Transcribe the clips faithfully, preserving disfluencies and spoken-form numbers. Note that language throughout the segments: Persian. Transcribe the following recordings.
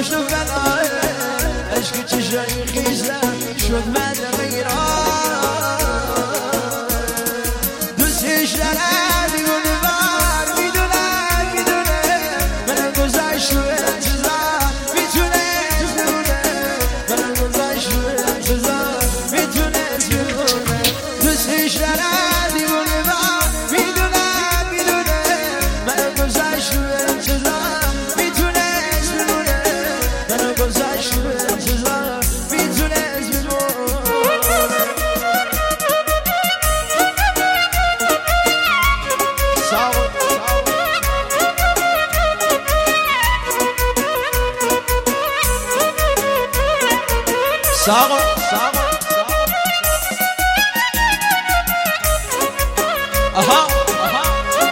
پشت و فناه عشق چشای خیزم شد من غیران دوستش دارم دیوونه بار میدونم میدونه منم گذشت رو انتظار میتونه بمونه منم گذشت رو انتظار میتونه بمونه دوستش دارم دیوونه بار میدونم میدونه منم گذشت رو انتظار میتونه بمونه منم گذشت رو انتظار میتونه ساقو ساقو آها آها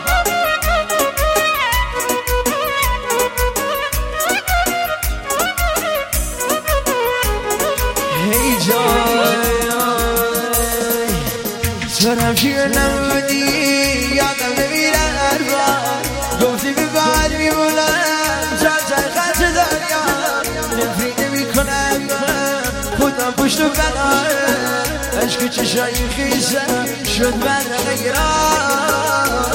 هی جای تو شیر نمودی یادم نمیره هر بار گفتی به بعد میمونم تا تا خط دریا نفری نمی کنم خودم پشت و بناه عشق چشای خیزم شد من غیران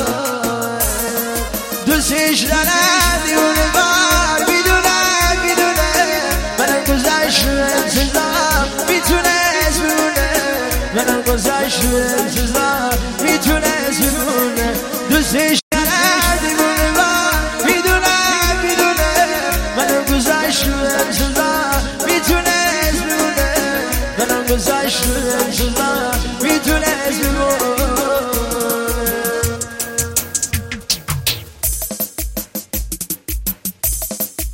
دوستش دارم دیوونه بار میدونم میدونه منم گذشت رو انتظار میتونست بمونه منم گذشت رو انتظار میتونست بمونه دوستش دارم دیوونه بار میدونم میدونه منم گذشت رو انتظار میتونست بمونه منم گذشت رو انتظار